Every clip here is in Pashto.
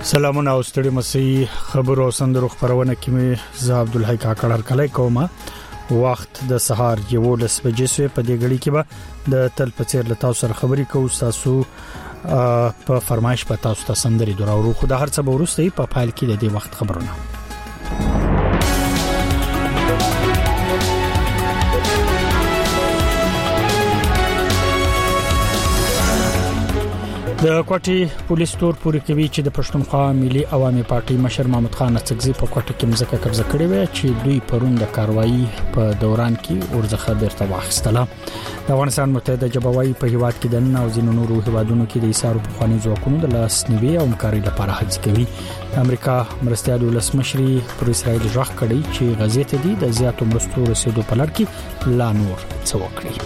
سلامونه او ستړي مسي خبرو سندرو خبرونه کې مې زه عبدالحی کاکړ کله کومه وخت د سهار 11:00 بجې په دې غړي کې به د تل پڅیر لتا سره خبري کوو تاسو په فرمایش په تاسو ته سندري دراورو خو د هر څه ورسته په فایل کې د دې وخت خبرونه د کوټي پولیس تور پوری کوي چې د پښتونخوا ملي عوامي پارټي مشر محمد خان اڅکزي په کوټه کې مزکه قبضه کړې و چې دوی پرون د کاروایی په دوران کې ورځخه بیرته واخیستله د افغانستان متحده جبهوي په هیواد کې د نن او ځینو نورو هیوادونو کې د ایثار په خواني ځواکونو د لاس نیوي او همکاري لپاره هڅه کوي امریکا مرستيال ولسمشري پر اسرائیل ژغ کړي چې غزې ته د زیاتو مرستو رسیدو په لړ کې لا نور څه وکړي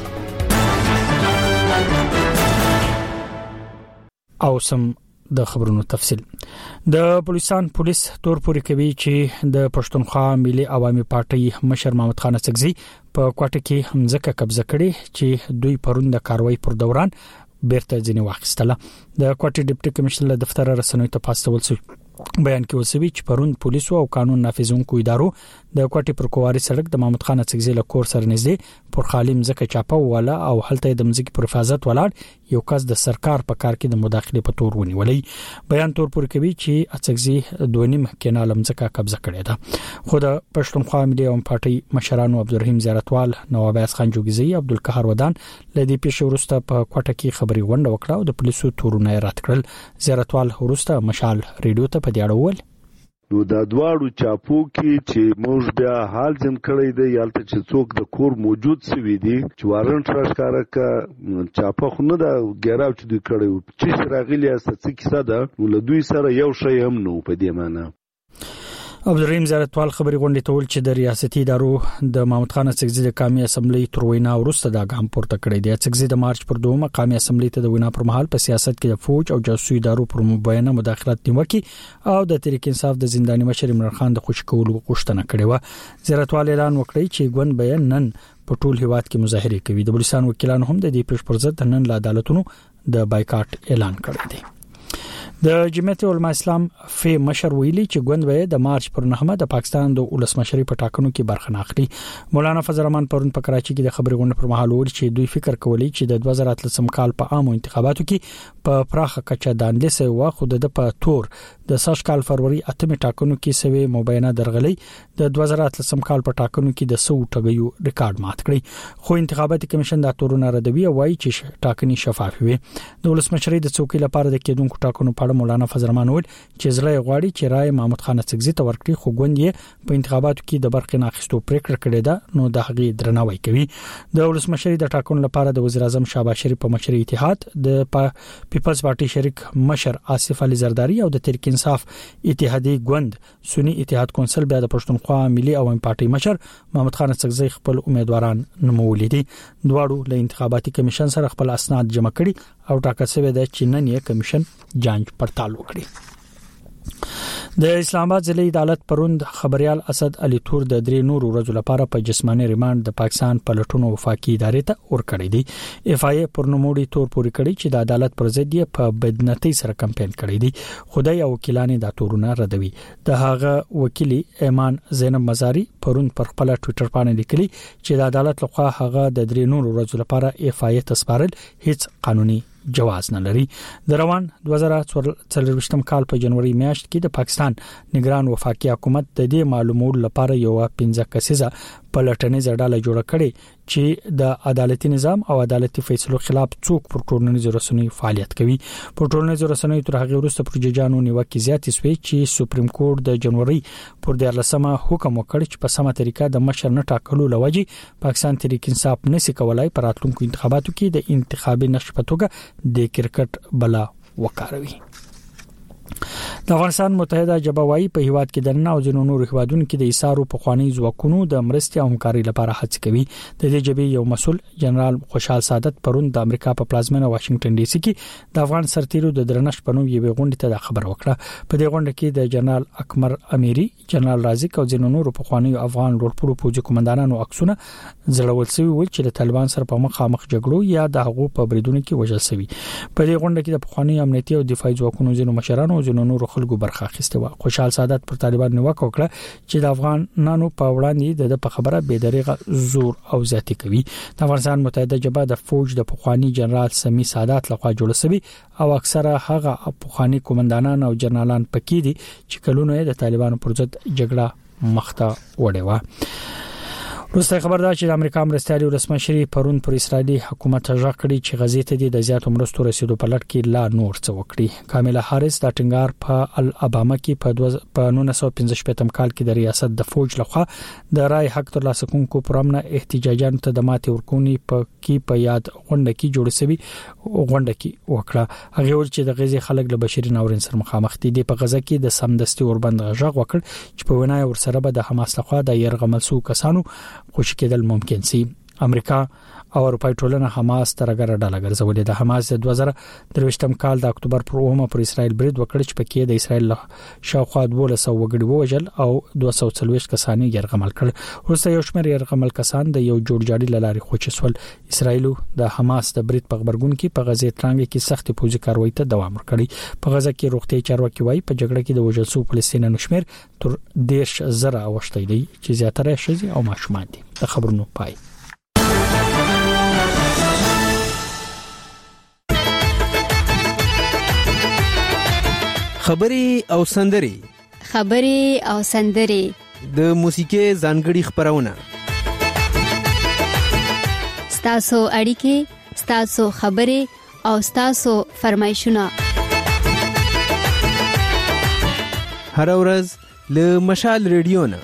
او سم د خبرونو تفصيل د پولیس تور پوری کوي چې د پښتونخوا ملي عوامي پارټي مشر محمد خان اڅکزي په کوټه کې همزکه قبضه کړي چې دوی پرون د کاروایی پر دوران بیرته ځنی واخیستله د کوټي ډیپټي کمشنر دفتر رسنوي ته پاستول شو بیان کې وسوي چې پرون پولیسو او قانون نافذونکو ادارو د کوټي پر کواري سړک د محمد خان اڅکزي له کور سره نږدې پر خالم زکه چاپه والا او هلته د مزګي پر حفاظت ولاړ یو کس د سرکار په کار کې د مداخله په تور ونیولې بیان تور پر کوي چې اڅکزي 2.5 کینال مزکه قبضه کړې ده خو د پښتونخوا ملي عوامي پارټي مشرانو عبدالرحیم زیارتوال نواب عباس خان جوګزي عبدالقهار ودان لدی پیښه ورسته په کوټه کې خبري غونډه وکړه او د پولیسو تورونه رات کړل زیارتوال ورسته مشال ریډیو ته په دیاړه ول نو دا دواړو چاپو کې چې موږ بیا حال ځم کړی دی یالته چې څوک د کور موجود سوي دي چې وارنټ راښکاره کا چاپه خو نه دا ګراو چې دوی کړی چې راغلی است څه کیسه ده ول دوی سره یو شی هم نو په دې معنی عبدالرحیم زیارتوال خبري غونډه ته ول چې د ریاستي ادارو د محمد خان اڅکزي د قومي اسمبلی تر وینا وروسته دا ګام پورته کړی دی اڅکزي د مارچ پر 2 قومي اسمبلی ته د وینا پر مهال په سیاست کې د فوج او جاسوسي ادارو پر مبینه مداخلت نیوکي او د تحریک انصاف د زنداني مشر عمران خان د خوشکولو غوښتنه کړې و زیارتوال اعلان وکړي چې ګوند بیان نن په ټول هیواد کې مظاهره کوي د بلوچستان وکیلانو هم د دې پیښ پر ضد نن له عدالتونو د بایکاټ اعلان کړی دی د جمعیت علماء اسلام فی مشر ویلي چې ګوند به د مارچ پر 9 د پاکستان د ولسمشري په ټاکنو کې برخه نه اخلي مولانا فضل الرحمن پرون په کراچي کې د خبري غونډې پر مهال ویل چې دوی فکر کوي چې د 2013 کال په عامو انتخاباتو کې په پراخه کچه دانلې سه وا خود د په تور د ساش کال فروری اتمه ټاکنو کې سوي مبینه درغلي د 2013 کال په ټاکنو کې د 100 ټګیو ریکارډ مات کړی خو انتخاباتي کمیشن دا تورونه ردوي وایي چې ټاکنې شفاف وي د ولسمشري د څوکۍ لپاره د کېدونکو ټاکنو په مولانا فضل الرحمن ویل چې زړه غواړي چې رائے محمد خان اڅکزي ته ورکړي خو ګوند یې په انتخاباتو کې د برخې ناخستو پریکړه کړې ده نو د هغې درناوی کوي د ولسمشري د ټاکنو لپاره د وزیر اعظم شهباز شریف په مشرۍ اتحاد د پیپلز پارټي شریک مشر آصف علي زرداری او د تحریک انصاف اتحادیه ګوند سنی اتحاد کونسل بیا د پښتونخوا ملي عوامي پارټي مشر محمد خان اڅکزي خپل امیدواران نومولې دي دواړو له انتخاباتي کمیشن سره خپل اسناد جمع کړي او ټاکل شوی دی چې نن یې کمیشن جانچ پړتال وکړي د اسلام آباد ضلع عدالت پروند خبريال اسد علي تور د 3 نور ورځې لپاره په جسماني ریماند د پاکستان پلټونو وفاقي ادارې ته ورکړی دی اف آی پرنوموړي تور پوری کړی چې د عدالت پر ضد یې په بدنتي سره کمپاین کړی دی خدای او وکیلان د تورونه ردوي د هغه وکیلی ایمان زینب مزاری پروند پر خپل ټوئیټر باندې لیکلی چې د عدالت لخوا هغه د 3 نور ورځې لپاره اف آی تسپارل هیڅ قانوني جواز نه لري د روان 2024 کال په جنوري میاشت کې د پاکستان نگران وفاقي حکومت د دې معلومات لپاره یو 15 کسیزه پلټنې ډله جوړ کړي چې د عدالتي نظام او عدالتي فیصلو خلاف څوک پر ټولنیزو رسنیو فعالیت کوي پر ټولنیزو رسنیو تر هغه وروسته پر ججانو نیوکه زیاتې شوې چې سپریم کورټ د جنوري پر 14مه حکم وکړ چې په سمه طریقه د مشر نه ټاکلو لوجي پاکستان تحریک انصاف نشي کولای پر راتلونکو انتخاباتو کې د انتخابي نقش په توګه د کرکټ بلا وکاروي د افغانستان متحده جبهوي په هیواد کې د نن او ځینو نورو هیوادونو کې د ایثارو په خواني ځواکونو د مرستې او همکاري لپاره هڅه کوي د دې جبهې یو مسول جنرال خوشحال سعادت پرون د امریکا په پلازمینه واشنگټن ډي سي کې د افغان سرتیرو د درنښت په نوم یو غونډه ته خبر وکړه په دې غونډه کې د جنرال اکمر اميري جنرال رازق او ځینو نورو په خواني افغان لوړپوړو پوځي قومندانانو عکسونه زړول شوی ول چې د طالبان سره په مخامخ جګړو یا د هغو په بریدونو کې وژل شوی په دې غونډه کې د خواني امنیتي او دفاعي ځواکونو ځینو مشرانو او ځینو نورو خلکو برخه اخیسته و خوشحال سعادت پر طالبان نیوکه وکړه چې د افغانانو په وړاندې د خبره به دریغه زور او زیاتی کوي. د افغانستان متحده جبهه د فوج د پخوانی جنرال سمی سعادت لخوا جوړ شوی او اکثره هغه پخوانی قومندانان او جنرالان پکې دي چې کلونه د طالبانو پر ضد جګړه مخته وړي و. روسي خبردار چې د امریکا مرستيالي ولسمشر پرون پر اسرائیلي حکومت ژغ کړی چې غزې ته د زیاتو مرستو رسیدو په لټ کې لا نور څه وکړي. کاملا هاریس د ټنګار په الاباما کې په 1915 کال کې د ریاست د فوج لخوا د رای حق ترلاسه کوونکو پرامنه احتجاجاتو ته د ماتې ورکونې په یاد غونډه کې جوړ شوی غونډه کې وکړه. هغه ول چې د غزې خلک له بشري ناورین سره مخامخ دي په غزه کې د سمدستي اوربند ژغ وکړ چې په ونای ور سره به د حماس لخوا د يرغمل سو کسانو خوشی کېدل ممکن سي. امریکا او اروپای ټولنه حماس ترګر ډاله ګرځولې ده. حماس د 2023م کال د اکتوبر پر 9 پر اسرائیل برید وکړ چې پکې د اسرائیل شاوخوا 1200 وګړي ووجل او 240 کسان یې يرغمل کړ. وروسته یو شمېر يرغمل کسان د یو جوړجاړي لاري خوچسول. اسرائیل د حماس د برید په خبرګون کې په غزې ترانګ کې سخت پوځي کاروایی ته دوام ورکړي. په غزه کې روغتي چارواکي وایي په جګړه کې د وژل شو فلسطینیانو شمېر تر 10,000 اوښتي دي چې زیاتره ښځې او ماشومان دي. د خبرونو پای. خبري او سندري د موسیقي ځانګړي خبرونه ستاسو اړیکې ستاسو خبري او ستاسو فرمایشونه هر ورځ له مشال ریډیو نه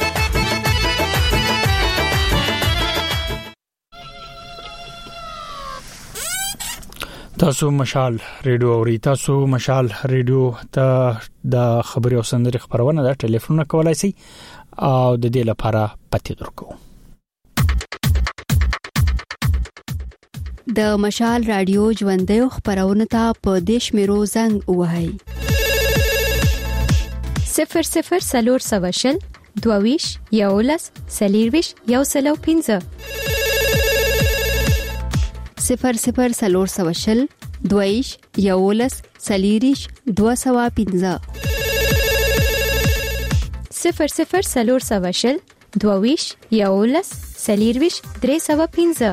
تاسو مشال ریډیو اوري. تاسو مشال ریډیو ته د خبري او سندري خبرونه د ټلیفون کولای شي او د دې لپاره پته درکو. د مشال رادیو ژوندۍ خبرونه ته په دیش میرو زنګ وهاي 00 سلور سواشل دوويش یولس سلیرويش یوسلو 00 سلور سواشل دویش یولس سلیریش 215 00 سلور سواشل دوويش یولس سلیرويش 315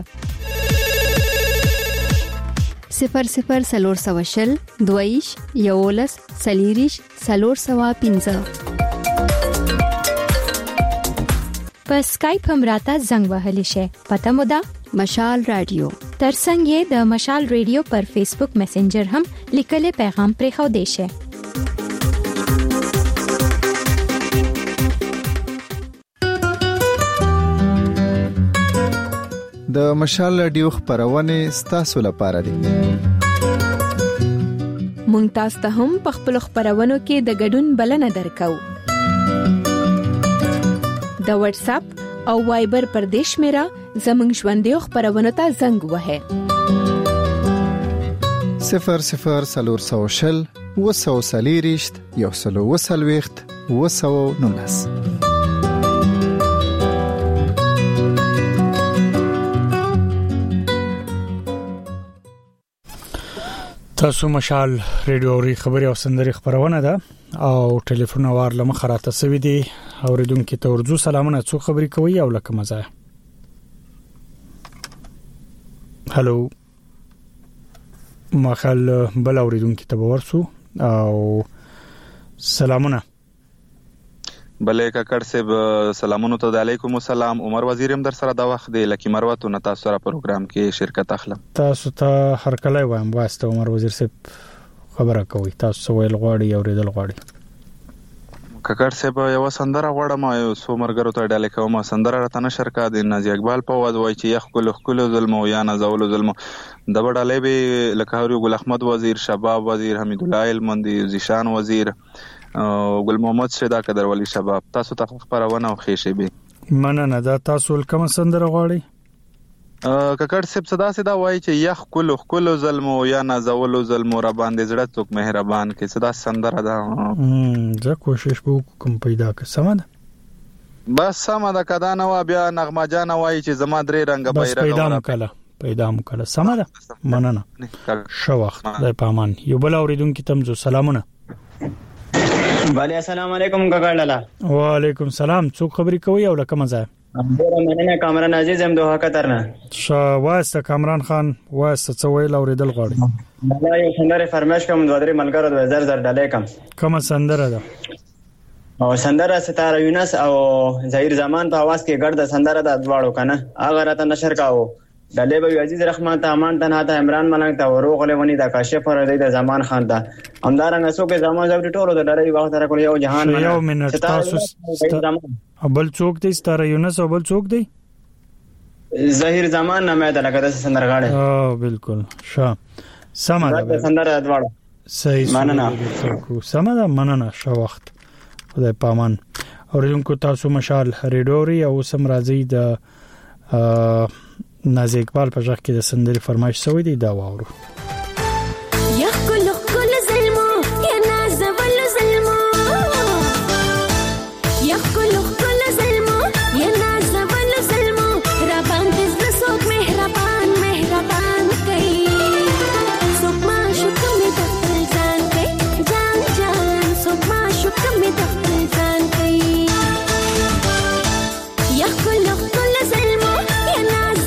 00 سلور سواشل دویش یولس سلیریش 315 په سکایپ هم راته زنګ وهلی شي. پته مو ده مشال رادیو ترڅنګ یې د مشال ریډیو پر فیسبوک میسنجر هم لیکل پیغام پرې خو دی شي. د مشال رادیو خبرونه ستاسو لپاره دي. مونږ تاسو ته هم په خپل خبرونو کې د ګډون بلنه درکو. د واتس اپ او وایبر پر دیش میرا زمنګ ژوندۍ خبرونه ته زنګ وهه 00 سلور سوشل وسو سلیریشت یو سلو وسلويخت وسو نونس. تاسو مشال ریډیو اوري خبري او سندري خبرونه ده او ټلیفون وار لمخه راته سوي دي. اوریدونکو ته ورځو سلامونه. څو خبري کوي او لکه مزه. هالو مخال بل اوریدونکو ته ورسو او سلامونه. بلې کاکړ صاحب سلامونه ته علیکم السلام. عمر وزیر هم در سره دا وخت دی لکه مروه نه تاسو سره پروګرام کې شرکت اخلم. تاسو ته هر کله وایم واسطه عمر وزیر صاحب خبره کوي. تاسو ویل غواړي او ریدل غواړي. کاکړ صاحب یو سندره غواړم یو څو مرګرو ته ډاله کوم. سندره راته نشر کا د نازي اقبال په واز وای چې یخ کل ظلم او یا نزول ظلم د وړاله به لکهوري ګل احمد وزیر شباب وزیر حمید الله المندي زیشان وزیر ګل محمد شدا قدر ولی شباب تاسو ته خبرونه او خېشه به مننه. دا تاسو کوم سندره غواړي؟ کاکړ صاحب صدا وای چې یخ کل ظلم او یا نزول ظلم را باندې زړه څوک مهربان کې صدا سندره ده. زه کوشش وکم پیدا کړم. سمه ده بس سمه ده کدا نو بیا نغمه جان وای چې زما درې رنگ بیرغ پیدا مکله. سمه ده مننه. شو وخت د پامان یو بل اوریدونکو تم زو سلامونه. بله السلام علیکم کاکا لالا. وعلیکم سلام. څوک خبرې کوي او لکه مزه؟ ډیره مننه کامران عزیز هم دوه قطر نه. واسطه کامران خان واسطه څه ویل اوریدل غواړي؟ دا یو سندره فرمایش کوم دوه درې ملګرو د زر زر ډالې کم. کومه سندره ده؟ او سندره ستاره یونس او ظهیر زمان په आवाज کې ګډه سندره د دواړو کنه هغه راته نشر کاوه. ډالې به عزیز رحمان ته امان تنها ته عمران ملنګ ته وروغ لونی د کاشف ور د زمان خان ته همدارنګ څوک زمان زو ټولو د ډالې وخت را کول یو جهان یو منټ تاسو بل څوک دی ستاره یونس او بل څوک دی؟ ظهیر زمان نامه ده لکه د سندرغاړي. بالکل ښه سم ده سندره دواړو صحیح مننه سم ده مننه ښه وخت خدای پامان. اوریدونکو تاسو مشال ریډوري او سم راځي د نازي اقبال په ځخ کې د سندري فرمایش شوی دی دا واورو. یا کل کل ظلمو یا ناز ول ظلمو یا کل کل ظلمو یا ناز ول ظلمو ربان دې سوک مهربان مهربان کوي سوک ما شکم د خپل ځان کوي جان جان سوک ما شکم د خپل ځان کوي یا کل کل ظلمو یا ناز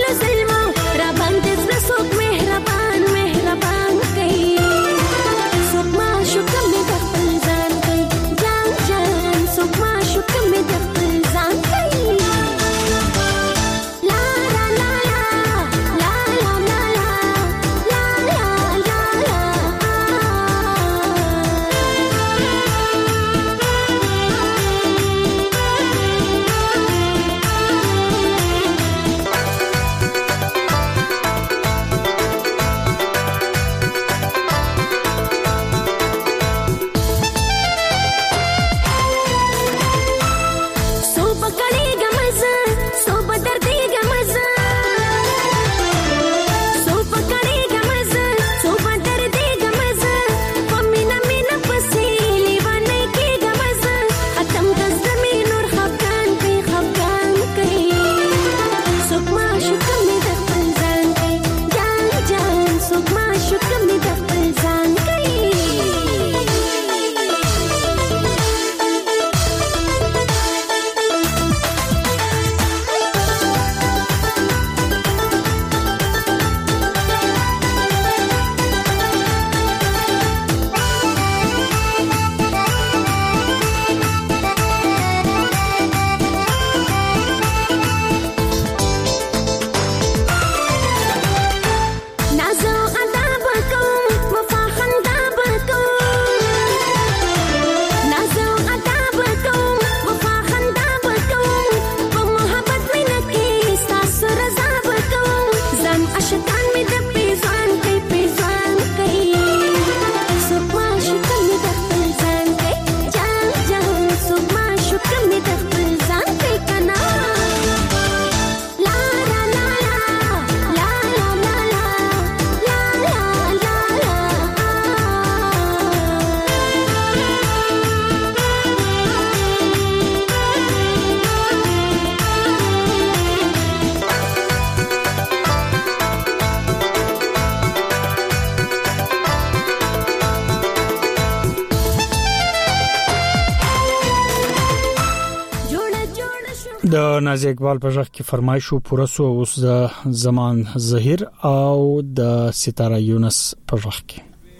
د نازي اقبال په ځخ کې فرمایش شو پوره سو اوس د زمان ظهیر او د ستاره یونس په ځخ کې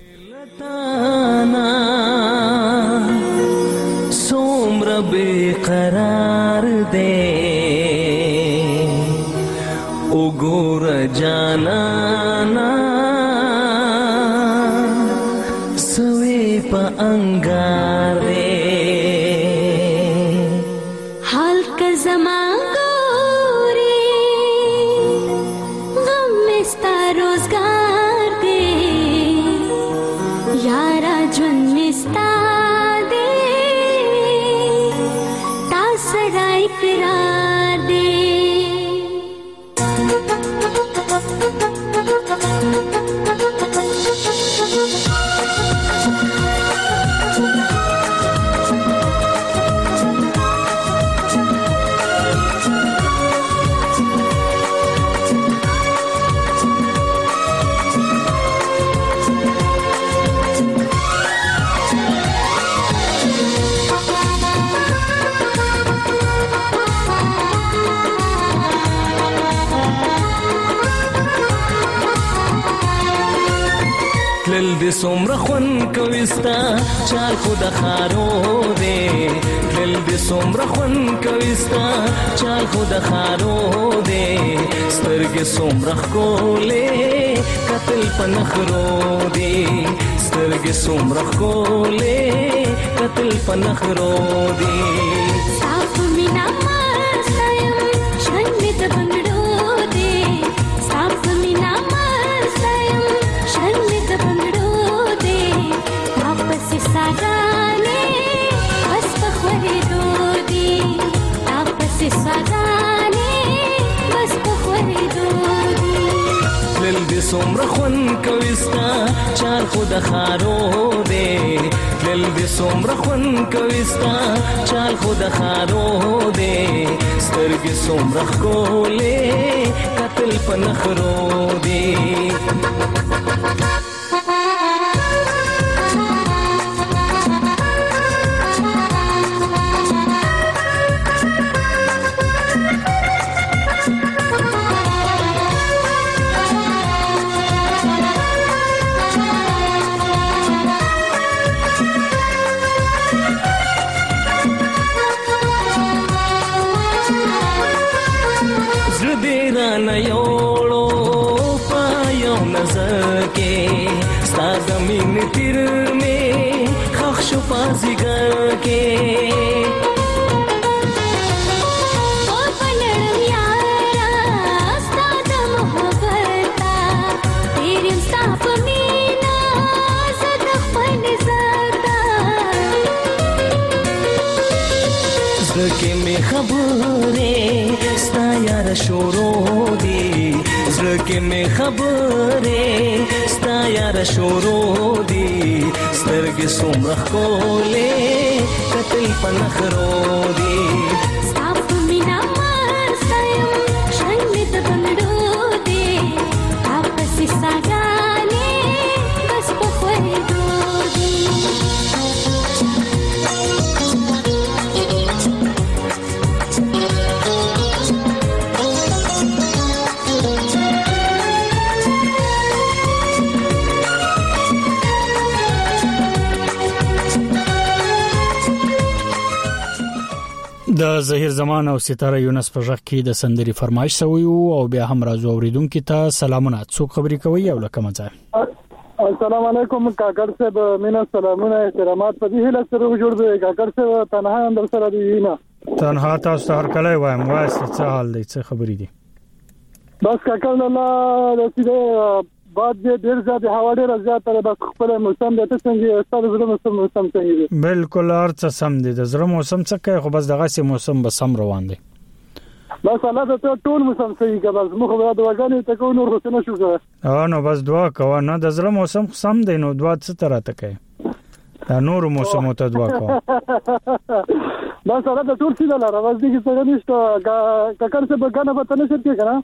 سومر بیقرار دے وګور جانانا سوي په انګار دے تلل دې څومره خوند کوي ستا چال خو د خارو دی تلل دې څومره خوند کوي ستا چال خو د خارو دی سترګې څومره ښکلې قتل په نخرو دی سترګې څومره ښکلې قتل په نخرو دی صاف مینا مستیم ژوند مې د بنګړو دی صاف مینا مستیم ژوند مې د بنګړو دی واپس ساګانې بس په خورېدو دی واپس ساګانې بس په خورېدو دی تلل دې څومره خوند کوي ستا چال خو د خارو دی تلل دې څومره خوند کوي ستا چال خو د خارو دی سترګې څومره ښکلې قتل په نخرو دی نه یوړو پایو نظر کې ستا د مینې تیر مې خښ شو پازیګر کې او پنړم یارا ستا د محبت تیرم ستا په مینا زه د خپل زړه زړه کې مې خبرې ستا یار شروع دی زړه کې مې خبرې ستا یار شروع دی سترګې څومره ښکلې قتل په نخرو دی ستا په مینا مستیم ژوند مې د بنګړو دی واپس ساګانې بس په خورېدو دی د ظهیر زمان او ستاره یونس په ژغ کې د سندري فرمایش شوی او بیا هم راځو اوریدونکو ته سلامونه څوک خبري کوي او لکه مزه السلام علیکم کاکړ صاحب مینا سلامونه احترامات په دې هله سره جوړ دی کاکړ صاحب تنها اندر سره دی نه تنها تاسو هر کله وایم واسه څه حال دی څه خبري دي بس کاکړ الله د سیده بعد دې ډیر زیات هوا ډیر زیات تر بس خپل موسم د څنګه ستاسو زړه موسم څنګه دی بالکل ارڅ سم دی د زړه موسم څه کوي خو بس دغه سي موسم به سم روان دی بس الله ته ټول موسم صحیح کا بس مخ به دواګانې ته کو نور څه نشو کوه نو بس دعا کوه نه د زړه موسم سم دی نو دعا څه تر ته کوي دا نور موسم ته دعا کوه بس الله ته ټول څه لاره بس دې څه نشته کاکړ څه بګانه به تنه شرکې کنه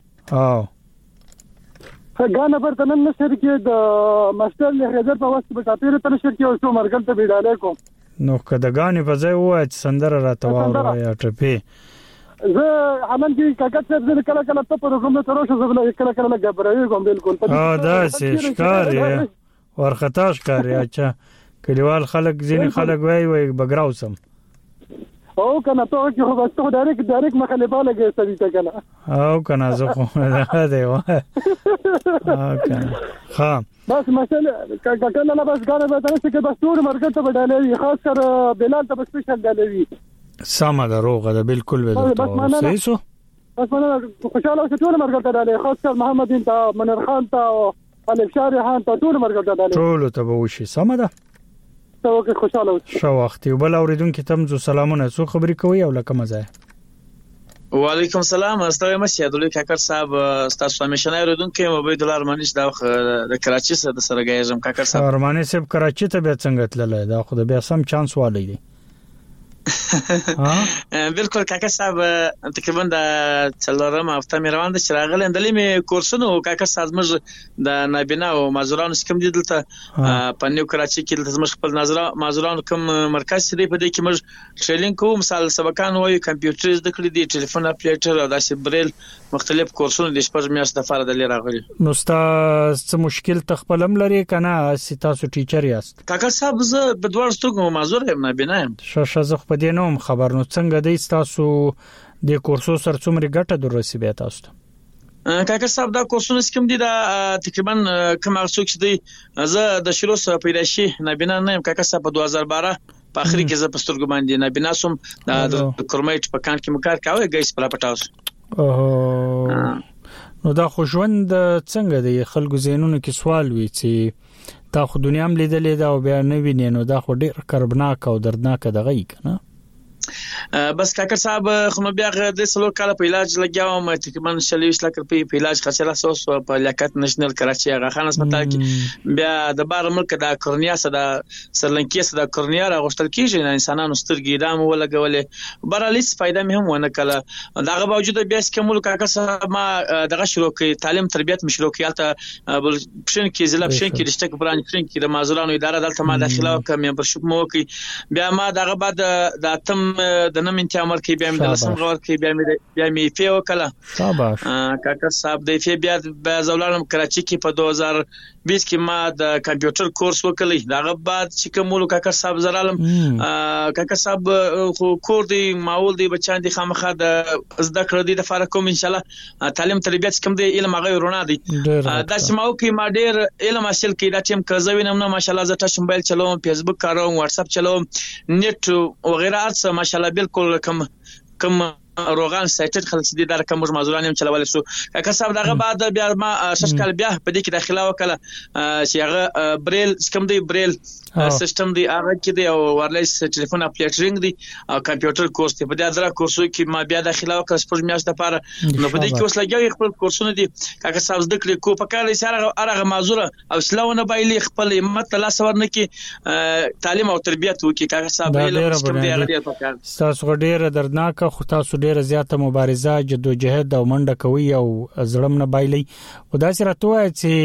غانا پر تنن نشر کې د ماستر له حاضر په واسطه په تاپیر تر شر کې اوسو مرګل ته بیډاله کوم نو کده غانې په ځای وای چې سندره راته واره یا ټپی زه عمل کې کاکړ څه کله کله ته په کومه تروشه زبله کله کله غبرایي کوم بالکل دا سې ښکاری ورختا ښکاری اچھا کلیوال خلک ځینې خلک وای بګراوسم او کنه ته چې خو بس ته ډایرک مخالفه لګې سړی ته کنه او کنه زه خو نه دی وای کنه ها بس مثلا کله نه بس غاړه به تاسو کې بس ټول مرګ ته بدلوي خاص کر بلال ته سپیشل بدلوي سم ده روغه ده بالکل به صحیح سو بس انا خوشاله اوسه ټول مرګ ته بدلوي خاص کر محمد انت منیر خان ته او الف شاري خان ته ټول مرګ ته بدلوي ټول ته به وشي سم ده ته وکه خوشاله اوسه شو وخت یو بل اوریدونکو ته زو سلامونه څو خبري کوي او لکه مزه وعلیکم السلام استاد مسیادولي کاکړ صاحب تاسو همیشه نه اوریدونکو عبید الله ارمانیش د کراچي سره غیږم کاکړ صاحب ارمانی صاحب کراچي ته به څنګه تللی دا خو د بیا سم چانس والی دی بالکل کاکا صاحب تقریبا د څلورم هفته مې روان ده چې راغلی اندلې مې کورسونه کاکا صاحب زموږ د نابینا او معذورانو سکم دي دلته په نیو کراچي کې دلته زموږ خپل معذورانو کوم مرکز دی په دې کې موږ ټریننګ کوو مثال سبقان وایو کمپیوټر زده کړې دي ټلیفون اپلیټر او داسې بریل مختلف کورسونه د شپږ میاشتې لپاره د لري راغلي. نو ستاسو مشکل تخپلم لري کنه تاسو ټیچر یاست؟ کاکا صاحب زه په دوه سترګو معذور یم نابینا یم. شاشه په دې نوم خبر نو څنګه دی تاسو د کورسو سره څومره ګټه درسي بیا تاسو ته؟ کاکا صاحب دا کورسونه کوم دي دا تقریبا کوم څوک چې دی زه د شروع سره پیدایشي نابینا نه یم کاکا صاحب په 2012 په اخر کې زه په سترګو باندې نابینا سوم د کورمیټ په کان کې مکار کاوه ګیس پر پټاوس. نو دا خو ژوند څنګه دی خلکو زینونو کې سوال وی چې تا خو دنیا هم لیدلې دا او بیا نه ویني نو دا خو ډیر کربناک او دردناک دغه یې کنه. بس کاکا صاحب خو بیا د سلور کال په علاج لګیاوم تقریبا 40 لک روپۍ په علاج خرڅلا سوس په لیاقت نېشنل کراچي هغه خان هسپتال کې بیا د بار ملک د کورنیا سره سرلنکی سره کورنیا راغشتل کیږي انسانانو سترګې دام ولګولې برالیس فائدہ مې هم ونه کړه دغه باوجود بیا سکمول کاکا صاحب ما دغه شروع کړ تعلیم تربیت مشروع کړه بل پښین کې ضلع پښین کې رشتہ بران پښین کې د معذورانو اداره دلته ما داخله وکم ممبرشپ مو کې بیا ما دغه بعد د اتم د نم انتامر کې بیا مې لسم غور کې بیا مې فی وکړه شاباش کاکا صاحب د فی بیا زولانم کراچي کې په 2020 کې ما د کمپیوټر کورس وکړی دغه بعد چې کومولو کاکا صاحب زرالم کاکا صاحب خو کور دی ماول دی بچان دي خامخا د زده کړې دي د فارق کوم ان شاء الله تعلیم تربیت کوم دی علم هغه ورونه دي دا چې ماو کې ما ډیر علم حاصل کړی دا ټیم کزوینم نه ماشاءالله زه ټاچ موبایل چلوم فیسبوک کاروم واتس اپ چلوم نیټ وغیرہ ارڅ ماشاءالله بالکل کم روغان سایټ خلک دي دا کوم معذوران هم چلول شو کاکا صاحب دغه بعد بیا ما ششکل بیا په دې کې داخله وکړه چې هغه بریل کوم دی بریل سیستم دی هغه کې دی او وایرلیس ټلیفون اپلیټرینګ دی او کمپیوټر کورس دی په دې درا کورسو کې ما بیا داخله وکړه سپورټ میاشت لپاره نو په دې کې اوس لګي خپل کورسونه دي کاکا صاحب زده کړې کو په کار سره هغه معذور او سلاونه بایلي خپل همت لا سور نه کې تعلیم او تربیت وکي کاکا صاحب علم کوم دی هغه په کار تاسو ډیره دردناک خو تاسو ډیره زیاته مبارزه جدوجہد او منډه کوي او زړم نه بایلي او دا سره توه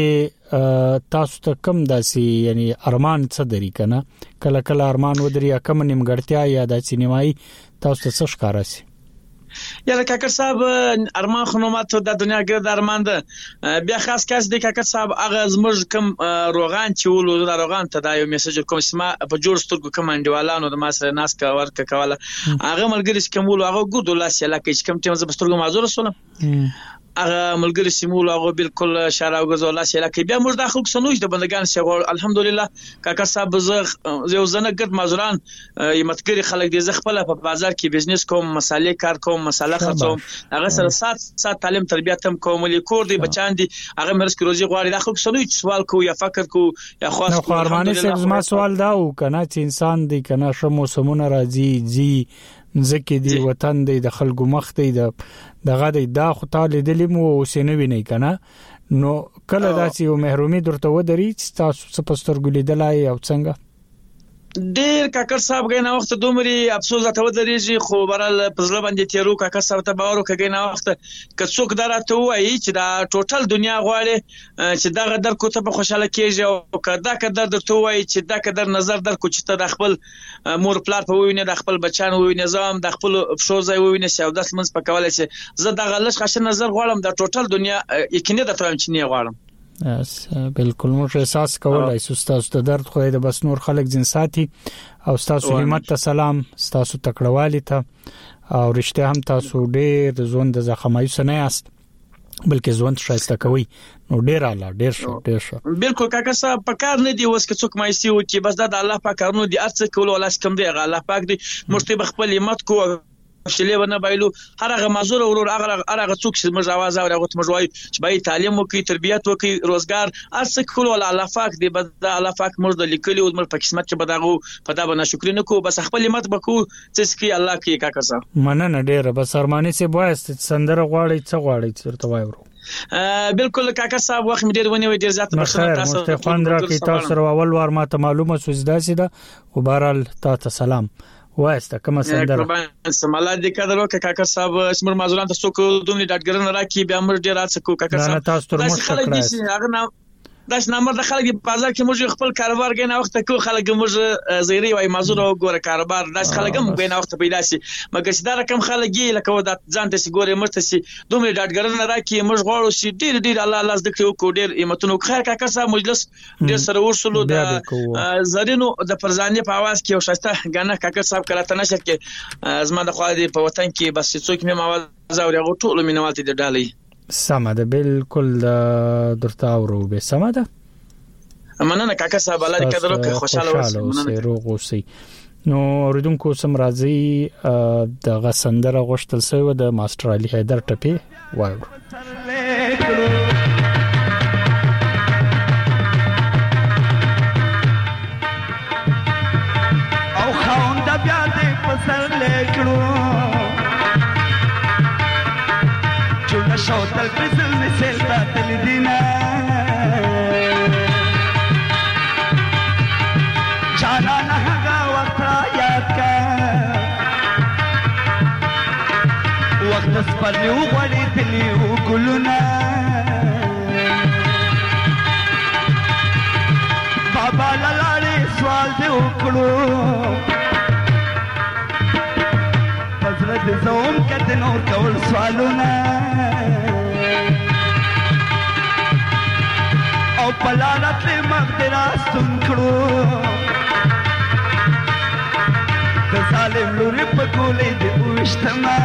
چې تاسو ته کم داسي یعنی ارمان څه دري کنه کله کله ارمان ودري کم نیمګړتیا یا د سینمایي تاسو ته څه ښکاراسي یا کاکا صاحب ارمان خنومات د دنیا ګرد ارمان ده بیا خاص کاس دی کاکا صاحب هغه زموږ کم روغان چولو د روغان ته دا یو میسج کوم سما په جوړ سترګو کمانډوالانو د ما سره ناس کا ورک کوله هغه ملګری کومول هغه ګورد الله سیاله کې کوم ټیم زبسترګو معذور سولم هغه ملګری سیمول هغه بالکل شارع او غزو الله سیاله کې بیا موږ داخل سنوش د بندگان سی الحمدلله کاکا صاحب زه زنه ګرد معذوران یمتګری خلک دي زه خپل په بازار کې بزنس کوم مصالې کار کوم مصالح خرڅوم هغه سره سات تعلیم تربیت هم کوم لیکور دي بچان دي هغه مرس کې روزي غواړي داخل سنوش سوال کو یا فکر کو یا خاص کو ارمانه سه زما سوال دا و کنه چې انسان دی کنه شمو سمونه راځي جی زکه دی وطن دی د خلکو مخ دی دغه دی دا خو تعالی دلی مو سینوي نه کنه نو کله داسې یو محرومي درته ودري چې تاسو څه پستر ګلیدلای او څنګه ډیر کاکر صاحب غي نه وخت دومري افسوس ته ودرېږي خو برال پزله باندې تیرو کاکر صاحب ته باور وکړي نه وخت کڅوک درته وایي چې دا ټوټل دنیا غواړي چې دا غدر کو ته په خوشاله کېږي او کدا کدر درته وایي چې دا کدر نظر در کو چې ته د خپل مور پلار په ویني د خپل بچان ویني نظام د خپل فشوزای ویني چې او د سمنس په کوله چې زه د غلش خاصه نظر غواړم د ټوټل دنیا یقیني د ترم چې نه غواړم بالکل موږ احساس کولای شو تاسو ته درد خو د بس نور خلک جنساتي او تاسو همت ته سلام تاسو تکړوالي ته او رښتیا هم تاسو ډېر د ژوند د زخمایوس نه یاست بلکې ژوند شایسته کوي نو ډېر اعلی ډېر ښه بالکل کاکا صاحب په کار نه دی وس که څوک مایسي و چې بس د الله پاک کارونه دي ارڅ کول ولا سکم دی الله پاک دی مشته بخپل همت کو شلې ونه بایلو هر هغه معذور ورور هغه څوک چې موږ आवाज او هغه موږ وایي چې بای تعلیم وکي تربیت وکي روزګار ارڅ کول ولا الله پاک دی بس الله پاک موږ د لیکلي او موږ په قسمت چې بداغو په دا بنا شکر نه کو بس خپل همت بکو چې کی الله کی کاکا صاحب مننه ډیره بس ارماني سي بوایست سندره غواړي څه غواړي چرته وایو بالکل کاکا صاحب وخت مې ډیر ونی وي ډیر زیات بخښنه تاسو ته خوند راکې تاسو سره اول وار ماته معلومه سوزدا سي دا خو بهرال تاسو سلام واسطه کوم سندره قربان سماله دې کډر وک کاکر صاحب اسمر معذوران ته څوک دومره ډاټګرن راکې بیا مر ډیر راڅ کو کاکر صاحب تاسو تر مو شکر هغه داس نمبر د خلک په بازار کې موږ خپل کاروبار غي نه وخت کو خلک موږ زیری وای معذور او ګوره کاروبار داس خلک هم غي نه وخت پیدا شي مګر چې دا رقم خلک یې لکه ودا ځان ته سي ګوره مرته سي دومره ډاټګرن راکې موږ غواړو چې ډیر الله زده کړو کو ډیر ایمتونو خیر کاکر صاحب مجلس ډیر سره ورسلو د زرینو د فرزانه په आवाज کې او شاسته غنه کاکر صاحب کله تنشر کې زما د خو دې په وطن کې بس څوک مې आवाज او هغه ټول مینوال ته ډالې سمه ده بالکل درته اورو به سمه ده مننه کاکا صاحب الله دې قدر وکړي خوشاله اوسئ روغ اوسئ نو اوریدونکو سم راځي د غسندره غشتل سوی د ماستر علي حیدر ټپي وایو او خوند بیا دې پسر لیکلو چونه شوتل پسل مثل تل دینا جانا نهگا وقت یاد کا وقت سپرلیو غوڑی دلیو گلونا بابا للاڑی سوال دے اکڑو پزرد زوم کدنو کول سوالونا او پلالت لی مقدراستون کڑو ظالم لوري په کولې دې وشتما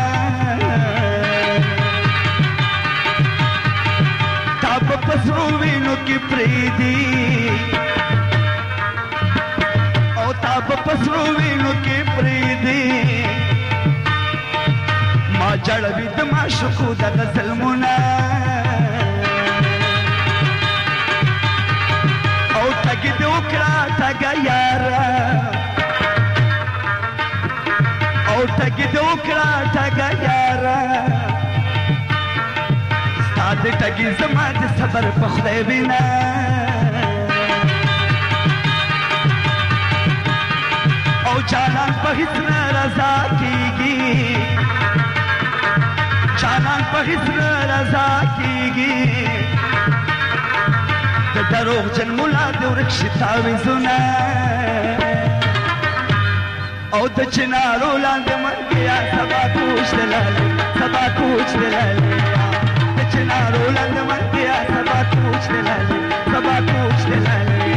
تا په پسرو وینو کې پریدي او تا په پسرو وینو کې پریدي ما جړوي د ما شکو د ظلمونه او تګ دې وکړه تګ یارا تګ دې وکړه تګ یارا ستاد تګ زما د صبر په خدای بنا او جانان په هیڅ نه رضا کیږي جانان په هیڅ نه رضا کیږي د دروغ جن مولا دې ورکشي تعویذونه او د چنارو لاندې منګیا سبا کوچ دلالي سبا کوچ دلالي د چنارو لاندې منګیا سبا کوچ دلالي سبا کوچ دلالي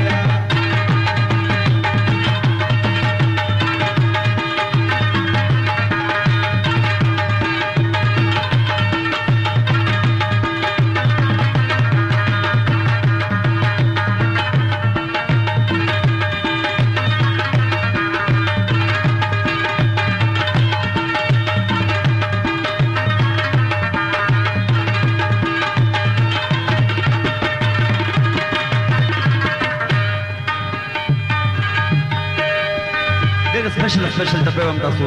special د پیغام تاسو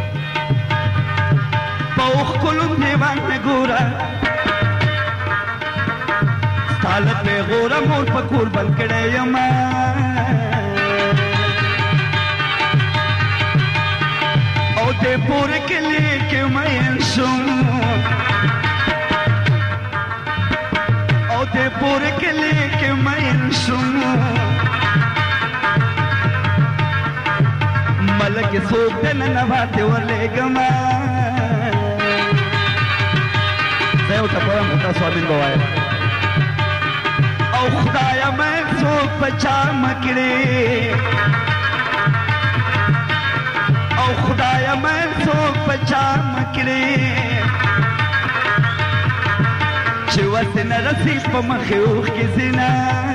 پوخ کولم دیوان می ګورا ستاله په غورا مور په کور بن کړه یما او دې پور کلی کې مې شوم او دې پور کلی کې مې شوم ملک سوک دن نواتے ورلے گما زیو ٹپرم ہوتا سوابین بوائے او خدایا میں سوک پچا مکڑے او خدایا میں سوک پچا مکڑے چوت نرسی پا مخیوخ کی زنا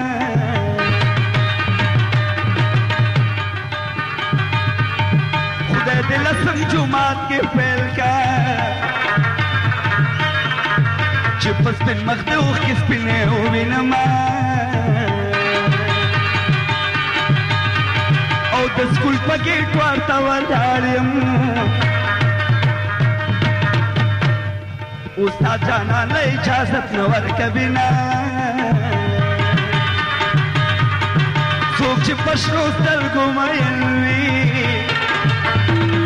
دل سم جماعت کے پھیل کا چپس پن مخدوخ کس پنے ہوئی نما او د سکول پا گیٹ وارتا ورداریم استاد جانا لے اجازت نور کبینا سوک چپس روز در گمائنوی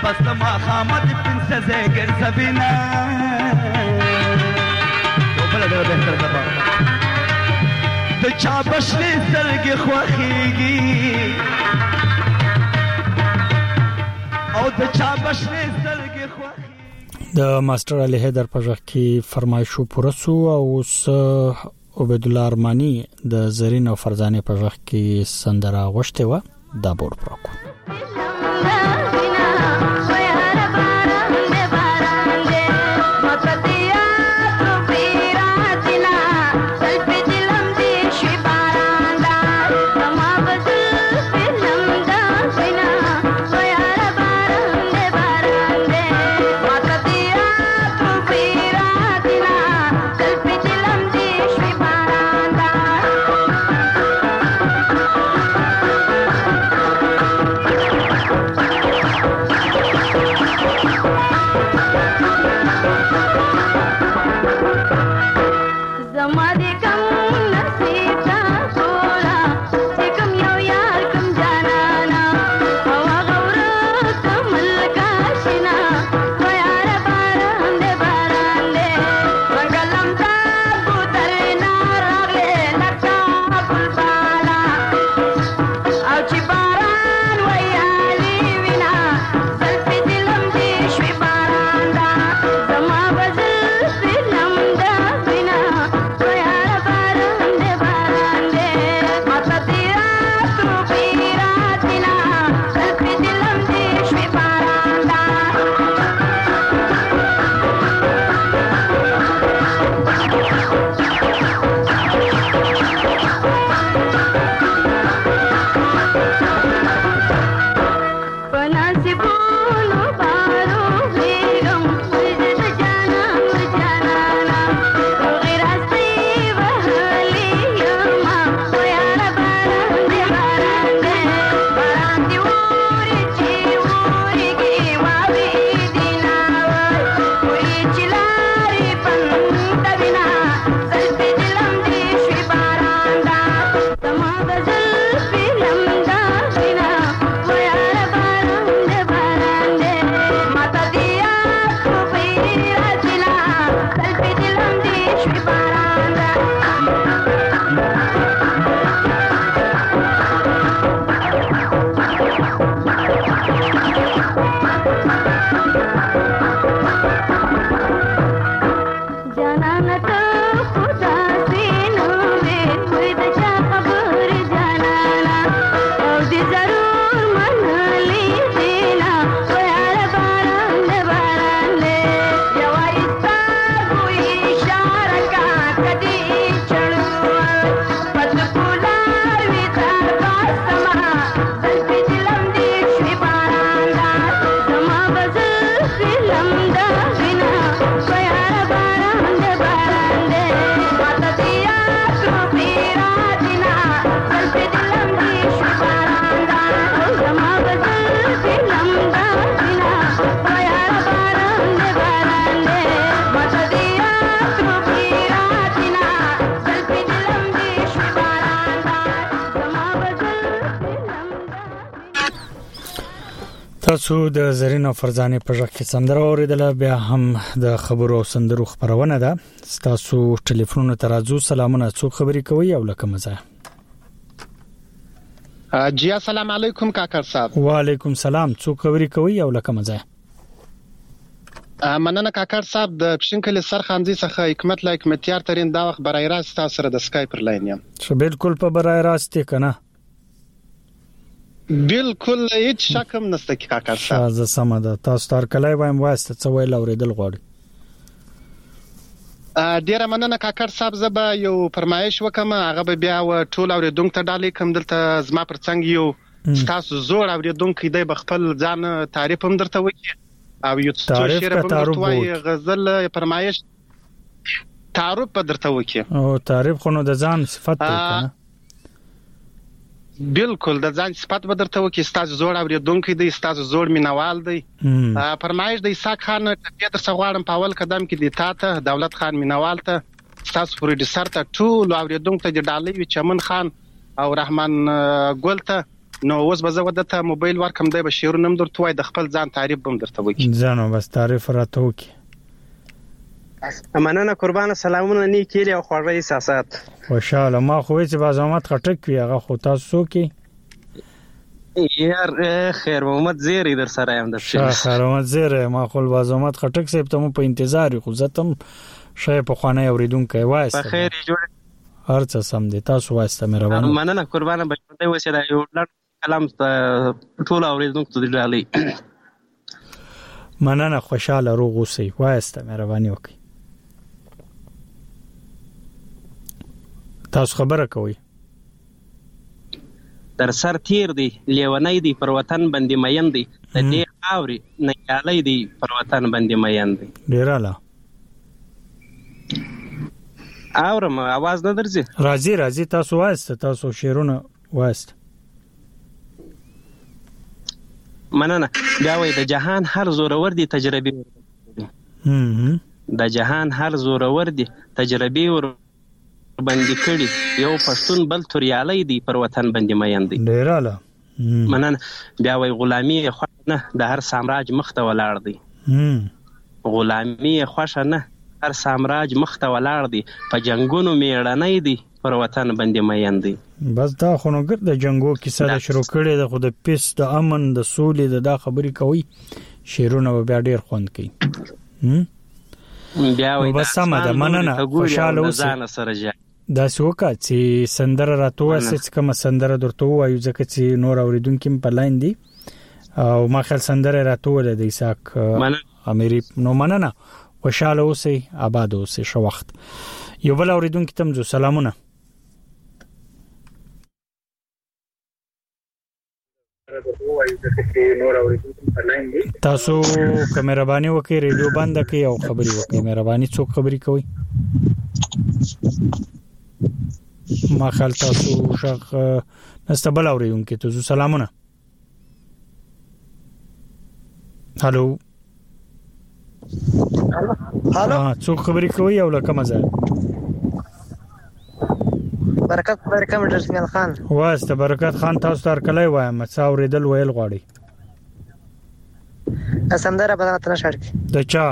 پس ما خامد پنسزه ګرځوینه بل دا بهتر ده د چا بشلې سترګې خوښيږي او د چا بشلې سترګې خوښيږي. د ماستر علي حیدر په ځخ کې فرمایشو پرسو او اوس عبید الله ارمانی د زرین او فرزانه په ځخ کې سندره غوښته و دا بور پراکو تاسو د زرین او فرزانه په ځخ کې سندره اوریدله بیا هم د خبرو او سندرو خبرونه ده تاسو ټلیفون ته راځو سلامونه څوک خبري کوي او لکه مزه جی السلام علیکم کاکر صاحب وعلیکم سلام څوک خبري کوي او لکه مزه مننه کاکر صاحب د پښینکل سرخانځي څخه حکمت لا حکمتیار ترين دا وخت برای راست تاسو سره د اسکایپ پر لاین یم شو بالکل په برای راست کنه بالکل هیڅ شک هم نشته کې کاکا صاحب شازه سم ده تاسو تر کله وایم واسطه څه ویل اوریدل غواړي ډیره مننه کاکا صاحب زبا یو فرمایش وکم هغه بیا و ټول اوریدونکو ته ډالې کوم دلته زما پر څنګ یو تاسو زوړ اوریدونکو دی بخپل ځان تعریف هم درته وکي او یو څه شعر هم درته وایي غزل فرمایش تعارف درته وکي او تعریف خو نو د ځان صفت دی کنه بالکل د ځان صفات به درته وکي استاد زوړ اوریدونکو دی استاد زوړ مینوال دی فرمایش د اسحاق خان ته تر څغواړم په اول قدم کې دی ته دولت خان مینوال ته استاد پروډوسر ته ټول اوریدونکو ته ډالۍ وی چمن خان او رحمان ګل ته نو اوس به زه ودته موبایل ورکم دی به شعرونه هم درته وایي د خپل ځان تعریف به هم درته وکړي ځانو بس تعریف راته وکړي. مننه قربانه، سلامونه نیک هیلې او خوږ احساسات. خوشاله. ما خو چې بازامت خټک وي هغه خو تاسو کې یار خیر محمد زیری در سره یم د خیر محمد زیری. ما خو بازامت خټک صاحب ته مو په انتظار خو زتم شای په خانه اوریدونکو وایسته. په خیر جوړ هر څه سم دي. تاسو وایسته مهرباني. مننه قربانه، بچو وسه دا یو کلام ټول اوریدونکو ته ډالۍ. مننه، خوشاله روغ اوسئ. وایسته مهرباني وکړئ. تاسو خبره کوي. در سر تیر دی لیونی دی پر وطن باندې مین دی، د دې خاورې ننګیالی دی پر وطن باندې مین دی. ډیر اعلی. اورم आवाज نه درځي؟ راځي تاسو وایسته، تاسو شعرونه وایسته. مننه. بیا وای د جهان هر زورور دی تجربه د جهان هر زورور دی تجربه ور باندې کړي، یو پښتون بل توریالی دی پر وطن باندې مین دی. ډیر اعلی. مننه. بیا وای غلامی خوښ نه د هر سامراج مخ ته ولاړ دی. غلامی خوښ نه هر سامراج مخ ته ولاړ دی، په جنگونو میړنی دی پر وطن باندې مین دی. بس دا خو نو ګر د جنگو کیسه د شروع کړي د خو د پیس د امن د سولې د خبرې کوي، شیرونه بیا ډیر خوند کوي. بیا وای بس سم ده. مننه، خوشاله اوسئ. دا سوکا چې سندره راتوه چې کوم سندره درته وایو ځکه چې نور اوریدونکو په لاین دي او ما خل سندره راتوه د اساق اميري. نو مننه، خوشاله اوسئ، آباد اوسئ. شو وخت یو بل اوریدونکو تم جو سلامونه. تاسو کمربانی وکړئ، ریډیو بند کړئ او خبري وکړئ. مهرباني څوک خبري کوي؟ ما خل تاسو شغ نستبل اوریدونکو ته سلامونه. هالو څوک خبري کوي او لکه مزه؟ برکت جسمیل خان. واسطه برکت خان. تاسو تر کله وایم څا اوریدل ویل غواړي؟ سندره بدنه شړکی د چا؟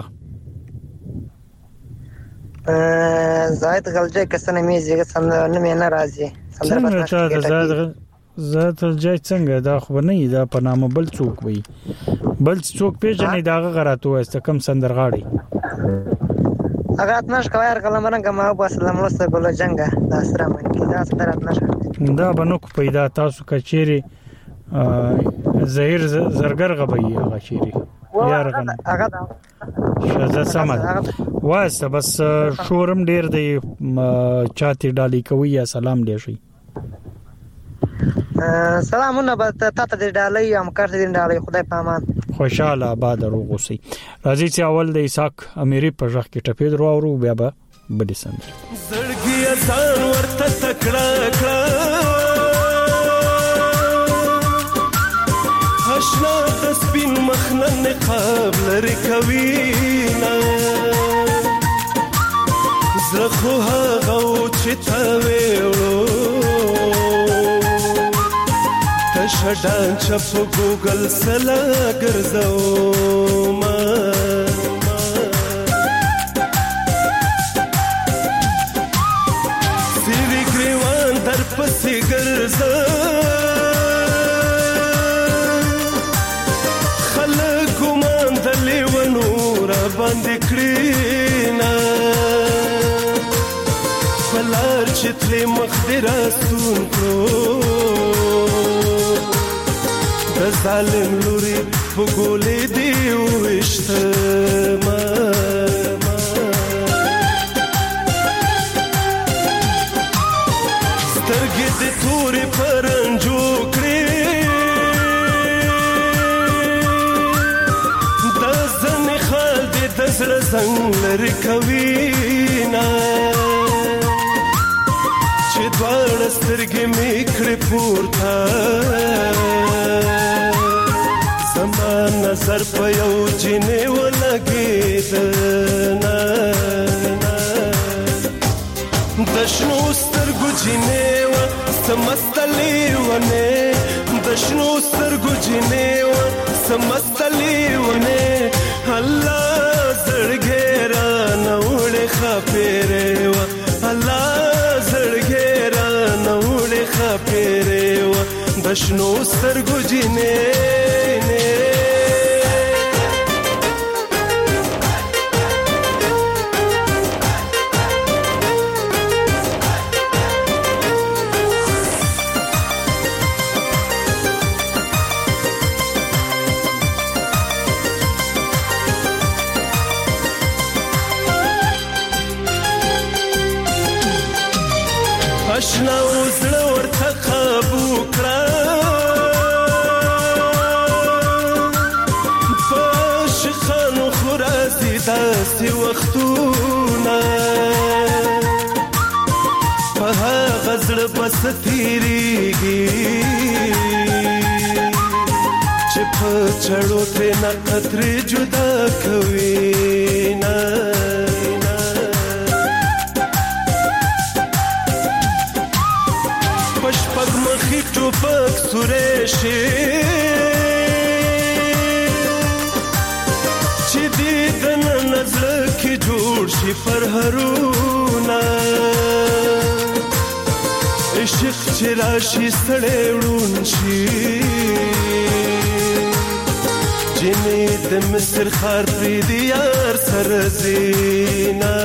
زاید غلجه کسنه میزه سندره نه مې نه راځي. سندره زاید غلجه څنګه دا خو نه دا په نامه بل څوک وي، بل څوک پیژنې داغه غراته واسطه کم سندرغاړي هغه اتناش کوي کلمرنګ ما په سلام لسته ګل جنگه دا سره مې دا سره اتناش دا بنو پیدا تاسو کچيري زهیر زرګر غبي هغه شيري یارغن شزه سمد واسه بس شورم ډیر دی چاته ډالي کوي یا سلام دی شي سلامونه به تاسو دې ډالۍ ام کار دې ډالۍ خدای پامان خوشاله آباد روغوسی. راځي چې اول د اساق اميري په ځخ کې ټپې درو او بیا به بدې سندري زړګي ځان ورته تکړه کړه حشنا د سپین مخنه نقاب لري کوي نه زړه خو هغه چې تا وېړو شډان چپ ګوګل سلا ګرځو ما سری ګریوان در پسې ګرځو خلک ګمان د لیونو را باندې کړینا فلار چې تلې مخدرا سون کو ظالم لوري بګولې دی وشته ما سترګې د تورې پرنجو کړې د ځنې خال دې د زړه زنګ لري کوي نه چې دواړه سترګې مې کړې پورته نظر په یو جنې ولګېد نه د شنو سترګو جنې و سمستلې ونه د دشنو سترګو جنې و سمستلې ونه الله زړګې را نوړې خپېرې و الله زړګې را نوړې خپېرې و دشنو سترګو جنې اشنا وزړه ورته قابو کړه پښخانو خورازي داسې وختونه په هغه زړه بس تیریږي چې په چړو ته نه قطرې جدا کوي نه مخی ټوپک سورې شي چې دې د نظر کې جوړ شي پرهرونه عشق چې راشي سړی وړون شي جنې د مصر خار پرې د یار سره زینا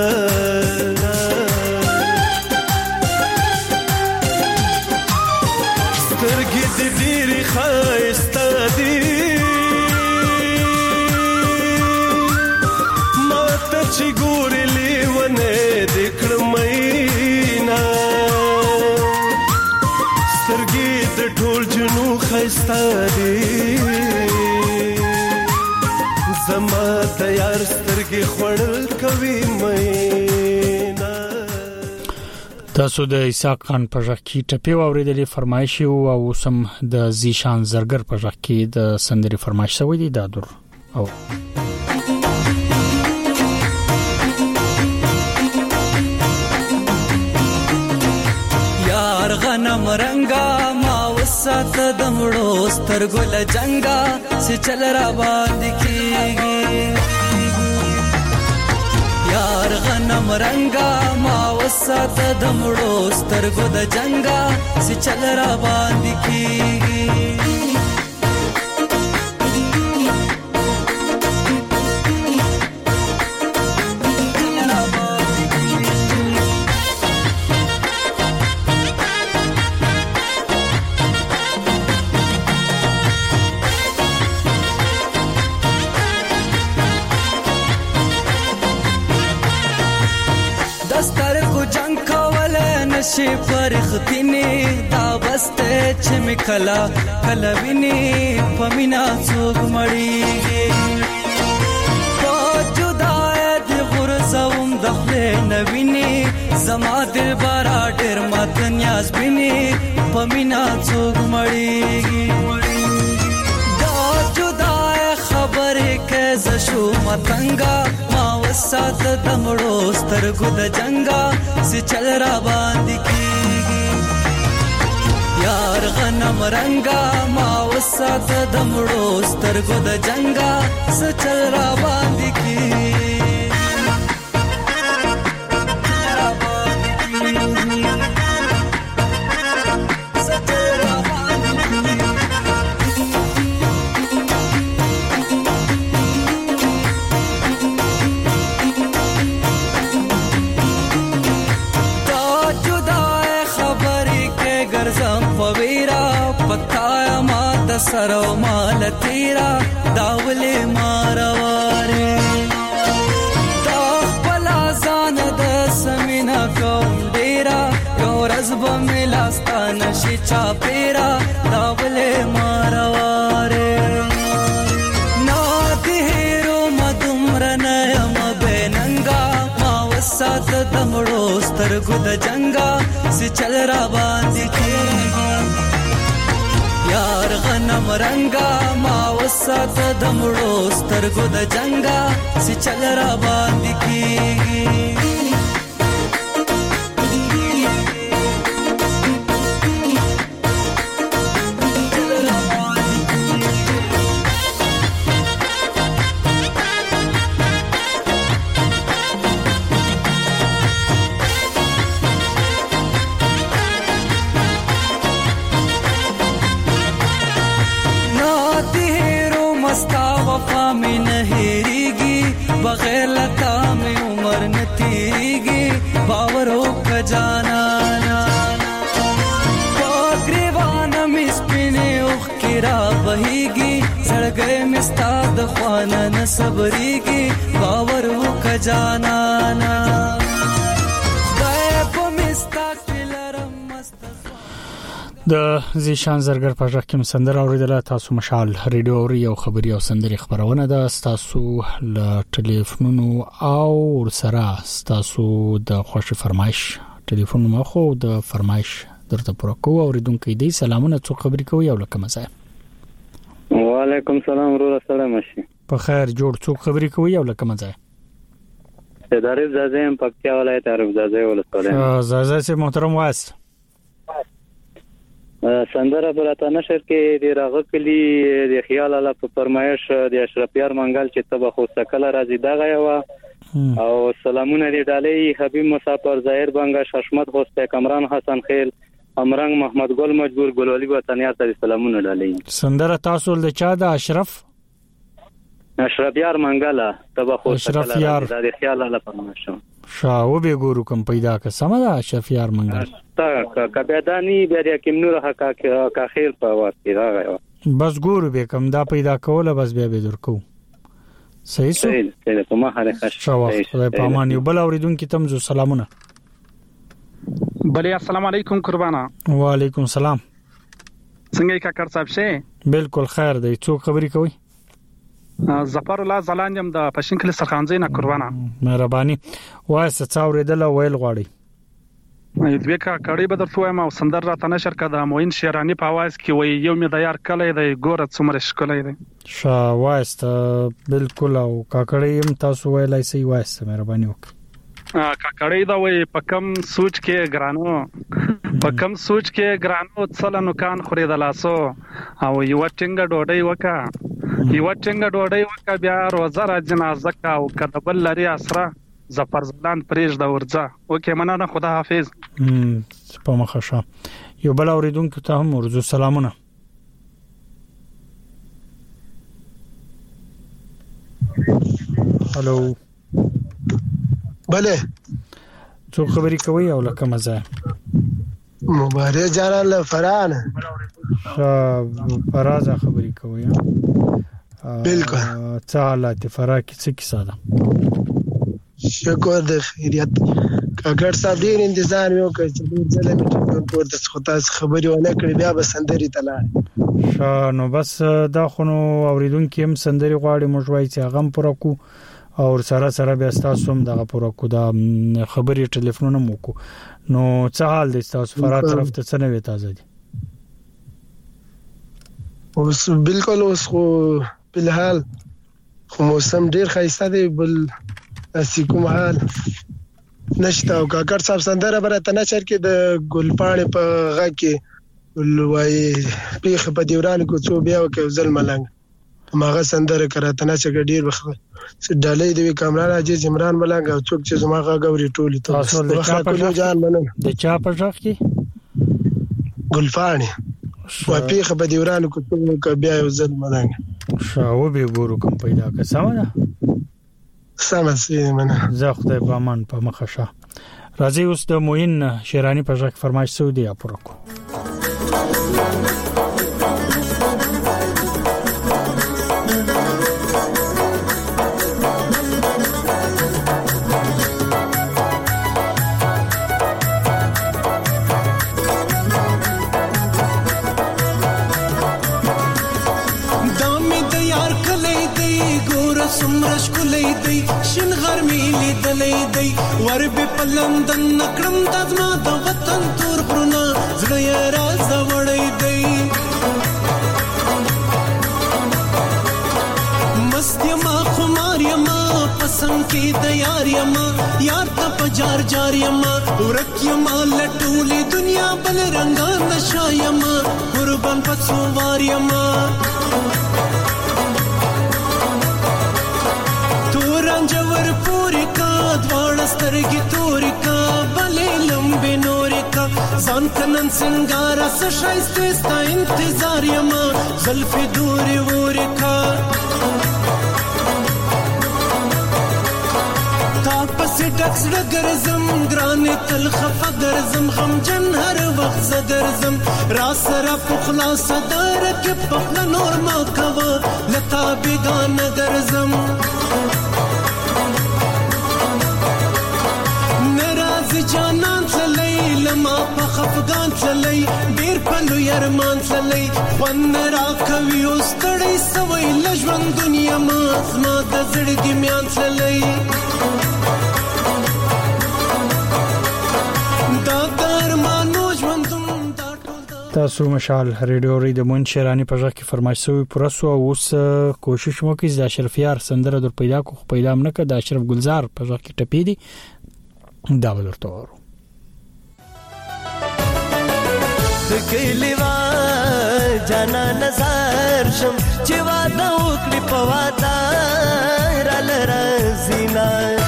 سترګې دې ډېرې ښایسته دي ما ته چې ګورې لیونی دې کړم مینا سترګې د ټول جنو ښایسته دي زما د یار سترګې خوړل کوي مینا تاسو د اسحاق خان په ژغ کې ټپي اوریدلې فرمایش او سم د زیشان زرګر په ژغ کې د سندري فرمایش شوی دی دادور او یار غنم رنگا ما وسات دمړو سترګل جنگا سي چل را باندې کیږي یار غنم رنگا ما وسات دمړو سترګو د جنگا سي چل را باندې کیږي شي پرختینه دا بسته چې مکلا کلا ویني پمینا څوک مړیږي په جدای د غرزوم د خپل نویني زما دل بارا ډېر مات نیاز بیني پمینا څوک مړیږي دا جدای خبره کې زشو متنګا ما وسات دمړو سترګو د جنگا سي چل را باندې کیږي یار غنم رنگا ما وسات دمړو سترګو د جنگا سي چل را باندې کیږي سرو مال تیرا داولې مارواره تا خپل ځان د سمینا کوم ډیرا یو رزب ملاستان شي چا پیرا داولې مارواره نا دهرو مدمر نیم بیننګا ما وسات دمړو سترګو د جنگا سي چل را باندې کیږي یار غنم رنگا ما وسات دمړو سترګو د جنگا سي چل را باندې کیږي چل را جانانا پاگریوانا مسپینه اوخ کرا بهیگی زړګی مستا د خوانه نه صبرېږي باور وکړه جانانا د زیشان زرګر په ځکه کوم سندره اوریدله تاسو مشال ریډیو اوري او خبري او سندري خبرونه ده تاسو ل ټلیفونونو او سره تاسو د خوشي فرمایش ټلیفون مخو د فرمایش درته پوره کوو اوریدونکو دې سلامونه څو خبري کوي او لکه مزه وعلیکم السلام ورور السلام شي په خیر جوړ څو خبري کوي او لکه مزه ادارې زازم پکتیا ولایت عرب زازه ولسوالۍ زازه سي محترم واست سندره براته نشر کې د راغکلی د خیال الله په فرمایش د اشرف یار منګل چې تبه خو سکل راځي دا غوا او سلامونه دی ډالۍ حبیب مسافر ظاهر بنگا ششمت خوسته کمران حسن خیل امرنګ محمد ګل مجبور ګلولي وطنیات ته سلامونه ډالۍ سندره تاسو د چا د اشرف یار منګل تبه خو اشرف یار د خیال الله فرمایش شاو به ګورو کوم پیدا که سمه ده اشرف یار منګل تا کبهدانی بیا کوم نور حق کا خیر په واسطه راغی بس ګورو به کوم دا پیدا کوله بس بیا به درکو صحیح سو په ما هره خش خدای په امان یو بل اوریدونکو تم زو سلامونه بله السلام علیکم قربانا وعلیکم السلام څنګه کا کار صاحب شه بالکل خیر دی څو خبري کوي ظفر الله زلاندم د پښینکل سرخانځي نه قربانا مهرباني واسه څاوریدل ویل غواړي دوی کا کړي بدر شوم او سندر را تنشر کده موین شیرانی په आवाज کې وای یو می د یار کله دی ګوره څومره شکلې دی شا واسه بالکل او کا کړي هم تاسو ویلای سي واسه مهرباني وکړه کا کړي دا وای پکم سوچ کې ګرانو څلنو کان خوري د لاسو او یو ټنګ ډوډۍ وکا بیا روزه را جنازه کا او کتبل لري اسره ظفر زلان پریش دا ورځه اوکې مننه خدا حافظ په مخه یو بل اوریدونکو ته هم ورزو سلامونه هالو بله څو خبري کوي او لکه مزه مبارک جانان فران فرازه خبري کوي بالکل تعالی تفراق څه کیسه ده شکر د خیریت کاګر صاحب ډیر انتظار یو کوي چې ډیر ځله می ټلیفون پورته خدای خبري ونه کړی بیا به سندري تلای نو بس دا خونو اوریدونکو هم سندري غواړي موږ وایي چې هغه پوره کو او سره بیا تاسو هم دغه پوره کو دا خبري ټلیفون مو کو نو څه حال دي تاسو فرات طرف ته څه نه وي تازه دي اوس بالکل اوس خو بلحال خو موسم ډیر خاصه دی بل اسی کوم حال نشته او کاکړ صاحب سندره برته نشر کې د ګلپاڼې په غا کې ولوي پیخ په دیوران کو څو بیا وکړ ظلم لنګ ماغه سندره کراته نشر ډیر وخت ډالۍ دی کامران عزیز عمران ملنګ او څوک چې زما غاوري ټولې ته خپل جان مننه د چا په ځخ کې ګلپاڼې و پیخ په دیوران کو څو بیا ظلم لنګ شاو به ګورو کوم پیدا که سم ده سمسي منه زه خدای په امان په مخه شه راځي اوس د موین شیرانی په ځخ فرمایش سعودي اپورو کو سمرش کولې دی شین غرمې لیدلې دی ور به پلندن نکړم دزما د وطن تور پرونه زړه راز وړې دی مست یما خمار یما پسند کې د یار یما یار ته پجار جار یما ورک یما لټولې دنیا بل رنگا نشا یما قربان پڅو وار یما رنجور پوری کا دوړ سترګې تورې کا بلې لمبې نورې کا ځان کنن سنگارا سشایسته ستا انتظار یما زلفې دورې وورې کا تا پس ډکس ګرځم ګرانه تل خفه ګرځم غم جن هر وخت ز ګرځم را سره په خلاص در کې په نور ما کوه لتا بیگان ګرځم ناراض جانان تللی لما په خفقان تللی ډیر په لوی ارمان تللی ون را کوي اوس تړي سوي لژوند دنیا ما زما د زړګي میان تللی دا درمانو ژوندم تاسو مشال ریډیو ری د منشرانی په ځکه فرمایش سوی پرسو اوس کوشش مو کوي د اشرفیار سندره در پیدا کو پیدا نه کړه د اشرف گلزار په ځکه ټپی دي دا ولرته ورو کلیوا جانا نظر شم چې واده وکړي په واده را لرزینا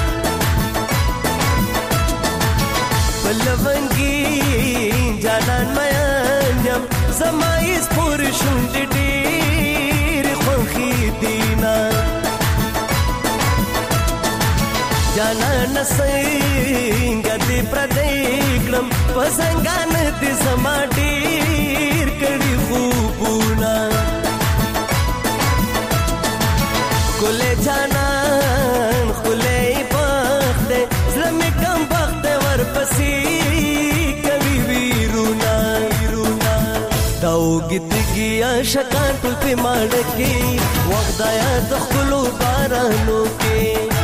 بلونګي جانان مېم زمایس پور شوند ډېر خوخي دینا جانان څنګه دې پردېکلم پسنګان دې زما ډېر کړي خوبونه کله جانان خله بخت زمې کم بخت ورپسې کوي ویرونا داوګتګي عاشقان ټول په ماړ کې وغدایا د خلو بارانو کې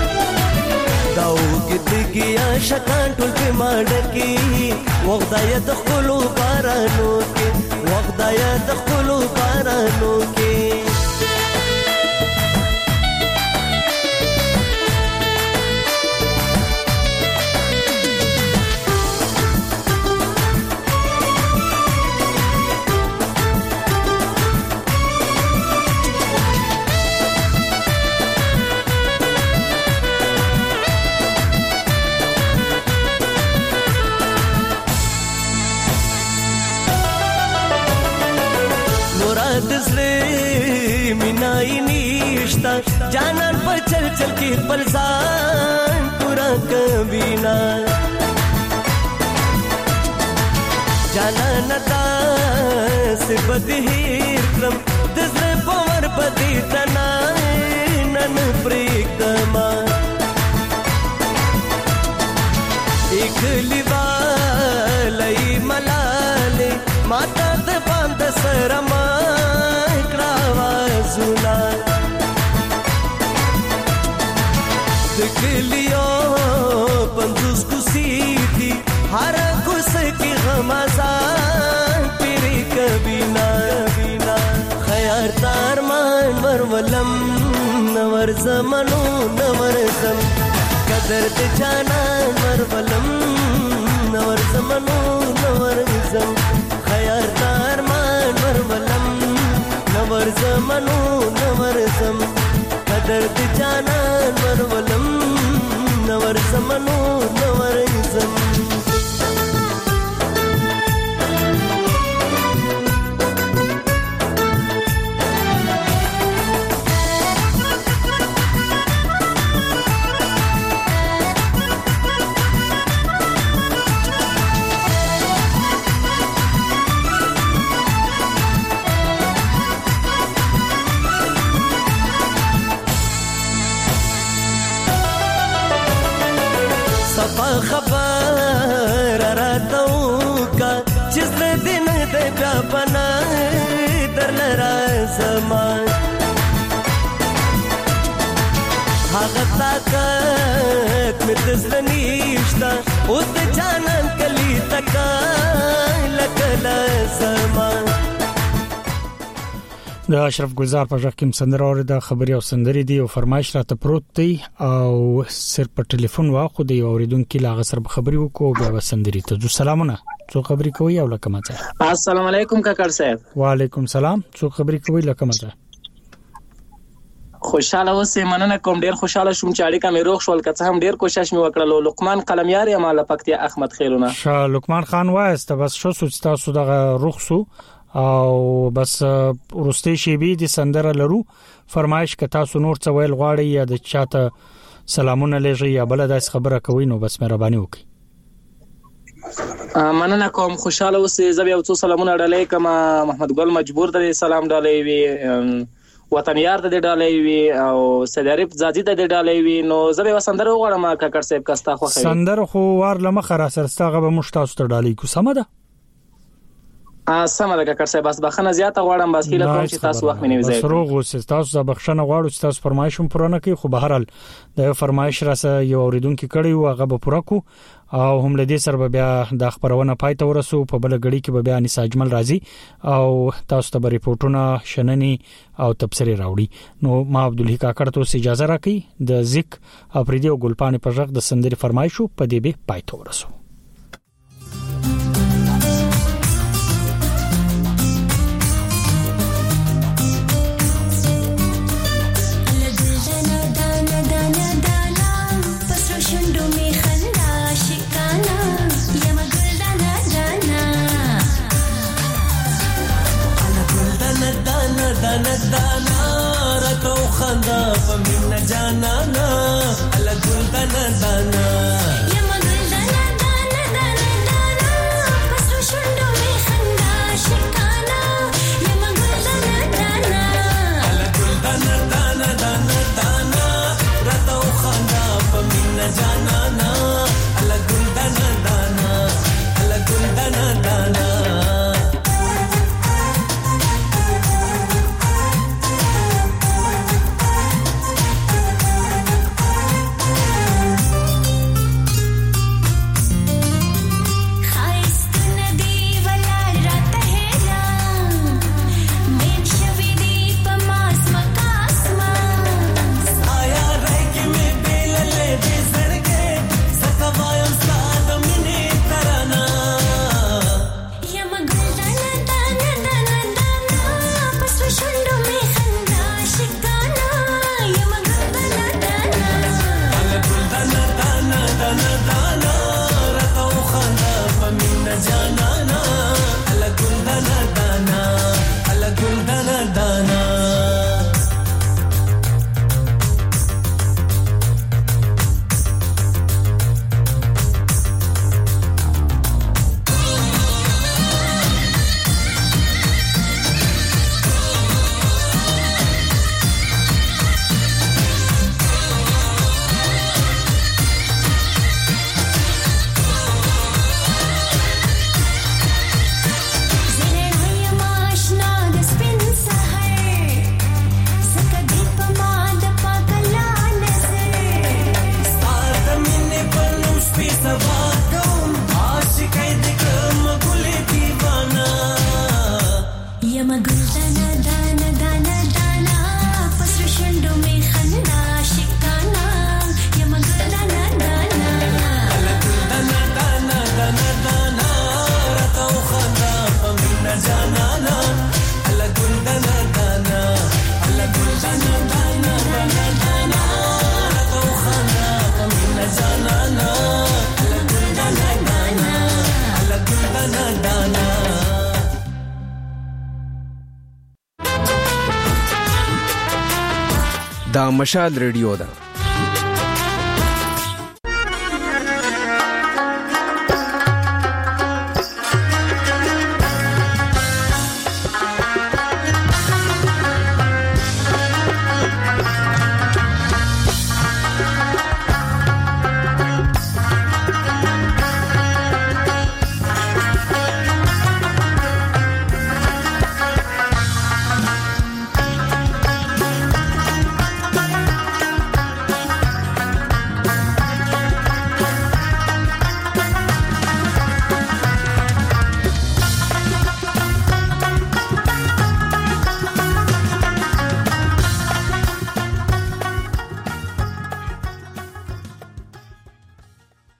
داوګتګي عاشقان ټول په ماړ کې وغدایا د خلو بارانو کې وغدایا د خلو بارانو کې जानन पर चल चल के पलसान पूरा कबीना जानन दास बदहीर क्रम दसरे पवर बदी तना नन प्रीतमा एक लिवालई मलाले माता द बांध सरमा इकड़ावा सुना दकलियो पंजुस कुसीती हर कुस की गमज़ान तेरे कबीना खयार तारमान वरवलम नवर ज़मनो नवर ज़म कदर दे जाना वरवलम नवर ज़मनो नवर ज़म खयार तारमान वरवलम नवर ज़मनो नवर ज़म दर्द जाना वरवलम नवर समनो नवर ज़म खबर रातों का जिसने दिन दे बना दर लरा ज़मान हागता ताकत में तज़नीश्ता उत जानन कली तका लकला ज़मान د اشرف گلزار په ځکه کوم سندره اور د خبري او سندري دی او فرمایش راته پروت دی او صرف په ټلیفون واخو دی اوریدونکو لاغه سره خبري وکړو بیا وسندري ته سلامونه څو خبري کوي او لکه ماته السلام علیکم کاکړ صاحب وعلیکم سلام څو خبري کوي لکه ماته خوشاله اوسې مننه کوم ډیر خوشاله شوم چې اړیکه مې روغ شول کڅه هم ډیر کوشش مې وکړلو لقمان قلمیار یم له پکتیا احمد خیرونه لقمان خان وایسته بس شو سوچ تاسو دغه رخصو او بس ورستي شی بي د سندره لرو فرمایش ک تاسو نور څه ویل غواړي یا د چاته سلامونه لږه یا بل داس خبره کوي نو بس مهرباني وکړئ. مننه کوم، خوشاله اوسئ. زه یو څو سلامونه ډالۍ کوم. محمد ګل مجبور ته سلام ډالۍ وی، وطن یار ته ډالۍ وی او سید عارف زادی ته ډالۍ وی. نو زه به وسندره وغواړم کاکړ صاحب کاستا خو خیر سندره خو وار لمخ را سرستاغه به مشتاس ته ډالۍ کو سم ده. سم ده کاکړ صاحب، بس بخنه زیاته غواړم، بس هیله کوم چې تاسو وخت مې نیوځئ. سروغ اوسئ، تاسو زه بخښنه غواړم چې تاسو فرمایش هم پوره کړئ، خو بهر حال د فرمایش راسه یو اوریدونکو کړي او هغه به پوره کو او هم لدې سره بیا د خبرونه پای ته ورسو. په بل غړي کې به بیا انیس اجمل راځي او تاسو ته ریپورتونه شننې او تبصره راوړي. نو ما عبدالحی کاکړ ته اجازه راکړي د ذک افریدي او ګلپانې په ژغ د سندري فرمایشو په دې به پای ته ورسو. दाना रतो खंदा पमिन जाना ना अला गुल दाना दाना ये मगल दाना दाना दाना दाना पसरो शुंडो में खंदा शिकाना ये मगल दाना दाना अला गुल दाना दाना दाना दाना रतो खंदा पमिन जाना ना अला गुल दाना दाना अला गुल दाना दाना دا مشال ریډیو ده